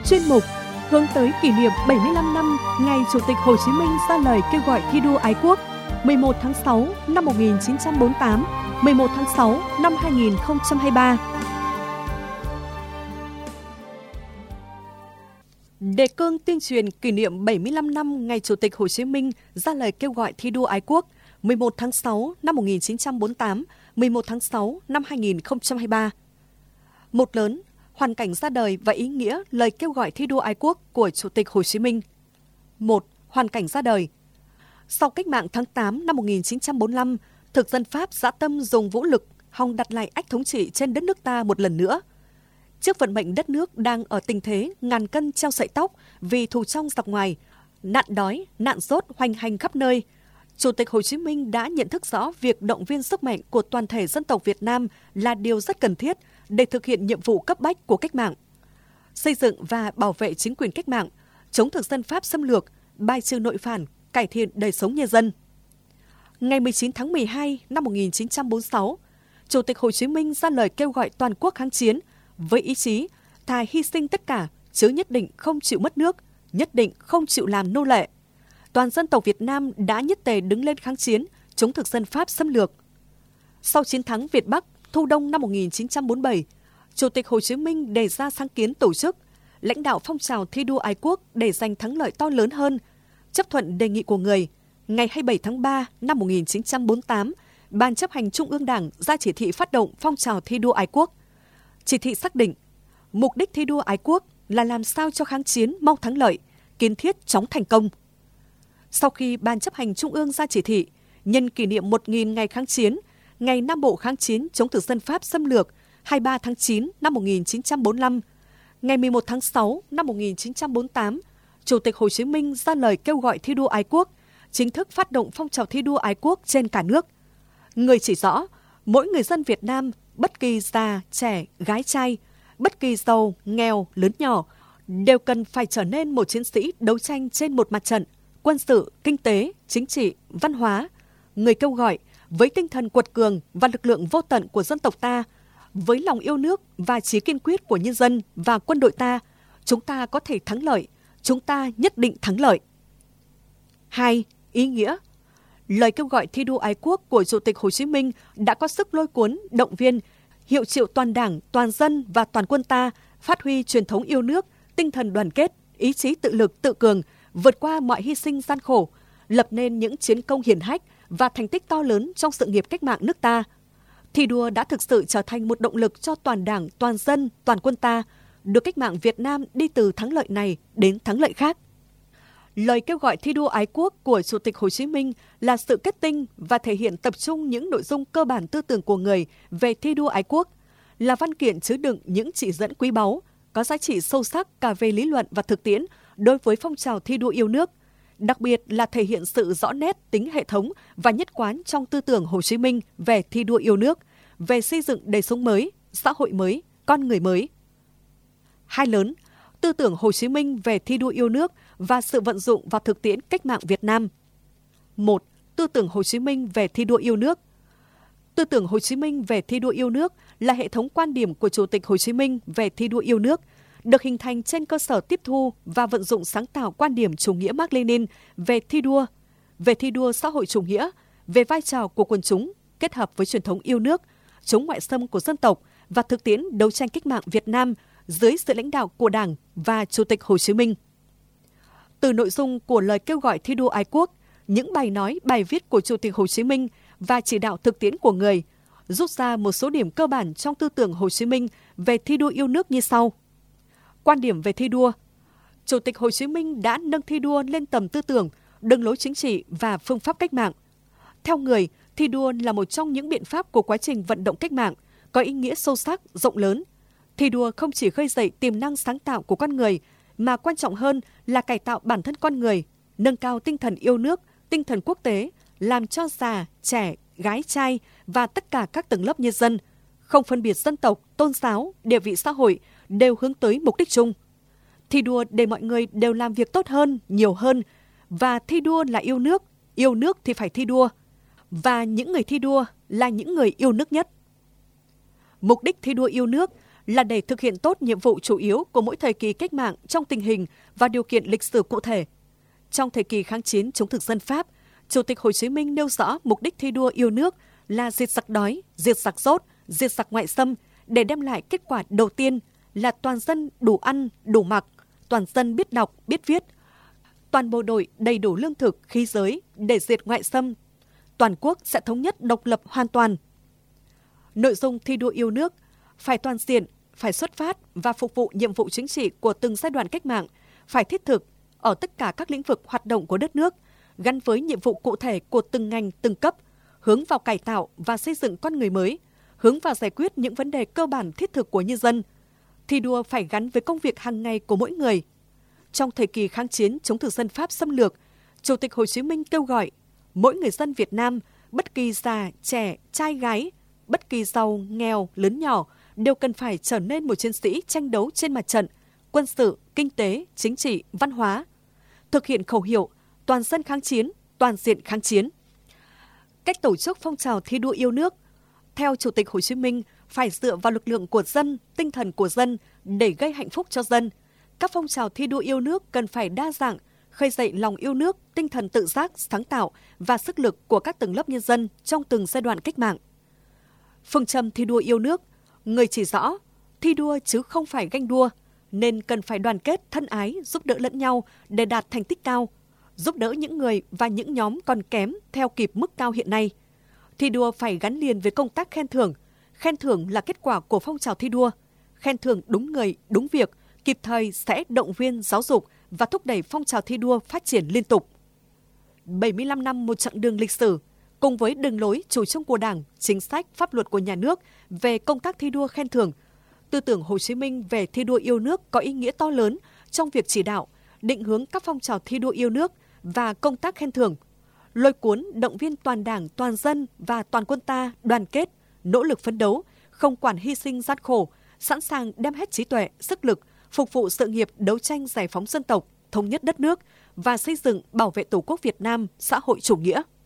chuyên mục hướng tới kỷ niệm 75 năm ngày Chủ tịch Hồ Chí Minh ra lời kêu gọi thi đua ái quốc 11 tháng 6 năm 1948, 11 tháng 6 năm 2023. Đề cương tuyên truyền kỷ niệm 75 năm ngày Chủ tịch Hồ Chí Minh ra lời kêu gọi thi đua ái quốc 11 tháng 6 năm 1948, 11 tháng 6 năm 2023. Một lớn, hoàn cảnh ra đời và ý nghĩa lời kêu gọi thi đua ái quốc của Chủ tịch Hồ Chí Minh. 1. Hoàn cảnh ra đời. Sau cách mạng tháng 8 năm 1945, thực dân Pháp dã tâm dùng vũ lực hòng đặt lại ách thống trị trên đất nước ta một lần nữa. Trước vận mệnh đất nước đang ở tình thế ngàn cân treo sợi tóc vì thù trong giặc ngoài, nạn đói, nạn dốt hoành hành khắp nơi, Chủ tịch Hồ Chí Minh đã nhận thức rõ việc động viên sức mạnh của toàn thể dân tộc Việt Nam là điều rất cần thiết để thực hiện nhiệm vụ cấp bách của cách mạng. Xây dựng và bảo vệ chính quyền cách mạng, chống thực dân Pháp xâm lược, bài trừ nội phản, cải thiện đời sống nhân dân. Ngày 19 tháng 12 năm 1946, Chủ tịch Hồ Chí Minh ra lời kêu gọi toàn quốc kháng chiến với ý chí thà hy sinh tất cả chứ nhất định không chịu mất nước, nhất định không chịu làm nô lệ. Toàn dân tộc Việt Nam đã nhất tề đứng lên kháng chiến chống thực dân Pháp xâm lược. Sau chiến thắng Việt Bắc thu đông năm 1947, Chủ tịch Hồ Chí Minh đề ra sáng kiến tổ chức, lãnh đạo phong trào thi đua ái quốc để giành thắng lợi to lớn hơn. Chấp thuận đề nghị của người, ngày 27 tháng 3 năm 1948, Ban chấp hành Trung ương Đảng ra chỉ thị phát động phong trào thi đua ái quốc. Chỉ thị xác định, mục đích thi đua ái quốc là làm sao cho kháng chiến mau thắng lợi, kiến thiết chóng thành công. Sau khi Ban chấp hành Trung ương ra chỉ thị, nhân kỷ niệm 1.000 ngày kháng chiến, ngày Nam Bộ kháng chiến chống thực dân Pháp xâm lược 23 tháng 9 năm 1945, ngày 11 tháng 6 năm 1948, Chủ tịch Hồ Chí Minh ra lời kêu gọi thi đua ái quốc, chính thức phát động phong trào thi đua ái quốc trên cả nước. Người chỉ rõ, mỗi người dân Việt Nam, bất kỳ già, trẻ, gái trai, bất kỳ giàu, nghèo, lớn nhỏ, đều cần phải trở nên một chiến sĩ đấu tranh trên một mặt trận, quân sự, kinh tế, chính trị, văn hóa. Người kêu gọi, với tinh thần quật cường và lực lượng vô tận của dân tộc ta, với lòng yêu nước và chí kiên quyết của nhân dân và quân đội ta, chúng ta có thể thắng lợi, chúng ta nhất định thắng lợi. 2. Ý nghĩa. Lời kêu gọi thi đua ái quốc của Chủ tịch Hồ Chí Minh đã có sức lôi cuốn, động viên, hiệu triệu toàn Đảng, toàn dân và toàn quân ta phát huy truyền thống yêu nước, tinh thần đoàn kết, ý chí tự lực tự cường, vượt qua mọi hy sinh gian khổ, lập nên những chiến công hiển hách và thành tích to lớn trong sự nghiệp cách mạng nước ta. Thi đua đã thực sự trở thành một động lực cho toàn Đảng, toàn dân, toàn quân ta, đưa cách mạng Việt Nam đi từ thắng lợi này đến thắng lợi khác. Lời kêu gọi thi đua ái quốc của Chủ tịch Hồ Chí Minh là sự kết tinh và thể hiện tập trung những nội dung cơ bản tư tưởng của người về thi đua ái quốc, là văn kiện chứa đựng những chỉ dẫn quý báu, có giá trị sâu sắc cả về lý luận và thực tiễn đối với phong trào thi đua yêu nước, đặc biệt là thể hiện sự rõ nét tính hệ thống và nhất quán trong tư tưởng Hồ Chí Minh về thi đua yêu nước, về xây dựng đời sống mới, xã hội mới, con người mới. 2 lớn, tư tưởng Hồ Chí Minh về thi đua yêu nước và sự vận dụng vào thực tiễn cách mạng Việt Nam. 1. Tư tưởng Hồ Chí Minh về thi đua yêu nước. Tư tưởng Hồ Chí Minh về thi đua yêu nước là hệ thống quan điểm của Chủ tịch Hồ Chí Minh về thi đua yêu nước, được hình thành trên cơ sở tiếp thu và vận dụng sáng tạo quan điểm chủ nghĩa Mác Lênin về thi đua xã hội chủ nghĩa, về vai trò của quần chúng kết hợp với truyền thống yêu nước, chống ngoại xâm của dân tộc và thực tiễn đấu tranh cách mạng Việt Nam dưới sự lãnh đạo của Đảng và Chủ tịch Hồ Chí Minh. Từ nội dung của lời kêu gọi thi đua ái quốc, những bài nói, bài viết của Chủ tịch Hồ Chí Minh và chỉ đạo thực tiễn của người, rút ra một số điểm cơ bản trong tư tưởng Hồ Chí Minh về thi đua yêu nước như sau. Quan điểm về thi đua. Chủ tịch Hồ Chí Minh đã nâng thi đua lên tầm tư tưởng, đường lối chính trị và phương pháp cách mạng. Theo người, thi đua là một trong những biện pháp của quá trình vận động cách mạng, có ý nghĩa sâu sắc, rộng lớn. Thi đua không chỉ khơi dậy tiềm năng sáng tạo của con người, mà quan trọng hơn là cải tạo bản thân con người, nâng cao tinh thần yêu nước, tinh thần quốc tế, làm cho già, trẻ, gái trai và tất cả các tầng lớp nhân dân, không phân biệt dân tộc, tôn giáo, địa vị xã hội, đều hướng tới mục đích chung. Thi đua để mọi người đều làm việc tốt hơn, nhiều hơn, và thi đua là yêu nước thì phải thi đua, và những người thi đua là những người yêu nước nhất. Mục đích thi đua yêu nước là để thực hiện tốt nhiệm vụ chủ yếu của mỗi thời kỳ cách mạng trong tình hình và điều kiện lịch sử cụ thể. Trong thời kỳ kháng chiến chống thực dân Pháp, Chủ tịch Hồ Chí Minh nêu rõ mục đích thi đua yêu nước là diệt giặc đói, diệt giặc dốt, diệt giặc ngoại xâm để đem lại kết quả đầu tiên là toàn dân đủ ăn, đủ mặc, toàn dân biết đọc, biết viết, toàn bộ đội đầy đủ lương thực, khí giới để diệt ngoại xâm. Toàn quốc sẽ thống nhất độc lập hoàn toàn. Nội dung thi đua yêu nước phải toàn diện, phải xuất phát và phục vụ nhiệm vụ chính trị của từng giai đoạn cách mạng, phải thiết thực ở tất cả các lĩnh vực hoạt động của đất nước, gắn với nhiệm vụ cụ thể của từng ngành, từng cấp, hướng vào cải tạo và xây dựng con người mới, hướng vào giải quyết những vấn đề cơ bản thiết thực của nhân dân. Thi đua phải gắn với công việc hàng ngày của mỗi người. Trong thời kỳ kháng chiến chống thực dân Pháp xâm lược, Chủ tịch Hồ Chí Minh kêu gọi mỗi người dân Việt Nam, bất kỳ già, trẻ, trai, gái, bất kỳ giàu, nghèo, lớn nhỏ, đều cần phải trở nên một chiến sĩ tranh đấu trên mặt trận, quân sự, kinh tế, chính trị, văn hóa. Thực hiện khẩu hiệu toàn dân kháng chiến, toàn diện kháng chiến. Cách tổ chức phong trào thi đua yêu nước, theo Chủ tịch Hồ Chí Minh, phải dựa vào lực lượng của dân, tinh thần của dân để gây hạnh phúc cho dân. Các phong trào thi đua yêu nước cần phải đa dạng, khơi dậy lòng yêu nước, tinh thần tự giác, sáng tạo và sức lực của các tầng lớp nhân dân trong từng giai đoạn cách mạng. Phương châm thi đua yêu nước, người chỉ rõ, thi đua chứ không phải ganh đua, nên cần phải đoàn kết, thân ái, giúp đỡ lẫn nhau để đạt thành tích cao, giúp đỡ những người và những nhóm còn kém theo kịp mức cao hiện nay. Thi đua phải gắn liền với công tác khen thưởng là kết quả của phong trào thi đua, khen thưởng đúng người, đúng việc, kịp thời sẽ động viên, giáo dục và thúc đẩy phong trào thi đua phát triển liên tục. 75 năm một chặng đường lịch sử, cùng với đường lối chủ trương của Đảng, chính sách, pháp luật của nhà nước về công tác thi đua khen thưởng, tư tưởng Hồ Chí Minh về thi đua yêu nước có ý nghĩa to lớn trong việc chỉ đạo, định hướng các phong trào thi đua yêu nước và công tác khen thưởng, lôi cuốn động viên toàn Đảng, toàn dân và toàn quân ta đoàn kết, nỗ lực phấn đấu, không quản hy sinh gian khổ, sẵn sàng đem hết trí tuệ, sức lực, phục vụ sự nghiệp đấu tranh giải phóng dân tộc, thống nhất đất nước và xây dựng bảo vệ Tổ quốc Việt Nam xã hội chủ nghĩa.